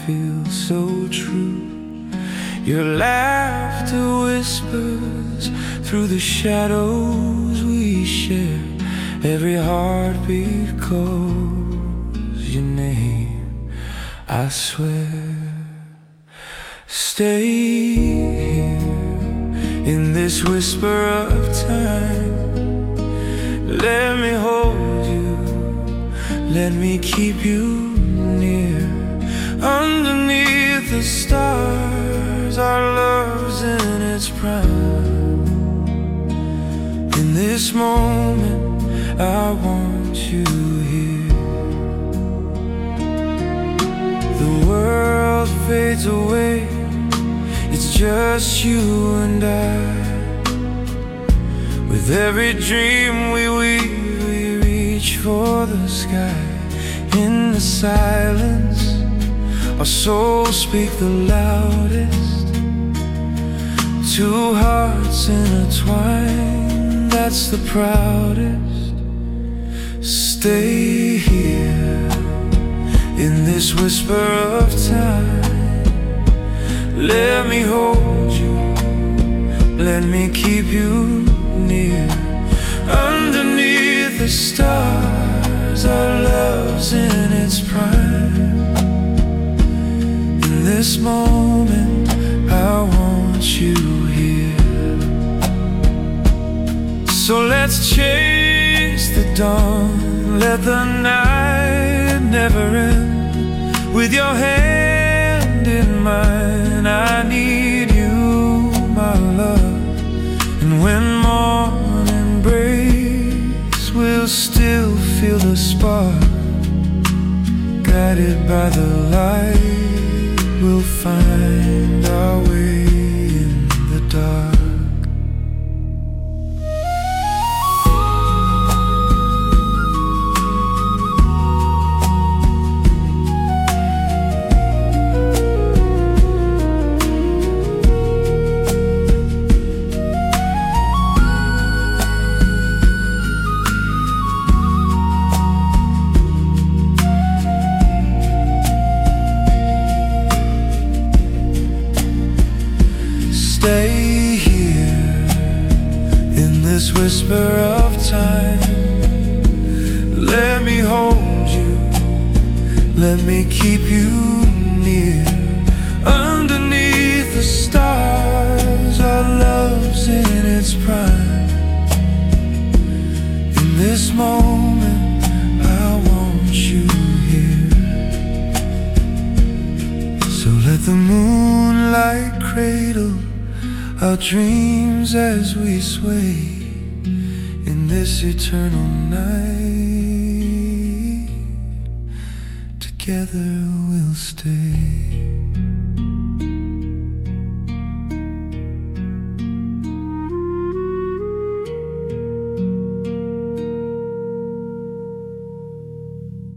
feels so true. Your laughter whispers through the shadows we share. Every heartbeat calls your name, I swear. Stay here in this whisper of time. Let me hold you, let me keep you near. Underneath the stars, our love's in its prime. In this moment, I want you here. The world fades away, it's just you and I. With every dream we weave, we reach for the sky. In the silence, our souls speak the loudest. Two hearts intertwined, that's the proudest. Stay here in this whisper of time. Let me hold you, let me keep you near. Underneath the stars, our love's in its prime. In this moment, I want you here. So let's chase the dawn, let the night never end. With your hand in mine, I need you, my love. And when morning breaks, we'll still feel the spark. Guided by the light, we'll find our way in the dark. Stay here in this whisper of time. Let me hold you, let me keep you near. Underneath the stars, our love's in its prime. In this moment, I want you here. So let the moonlight cradle our dreams as we sway in this eternal night. Together we'll stay.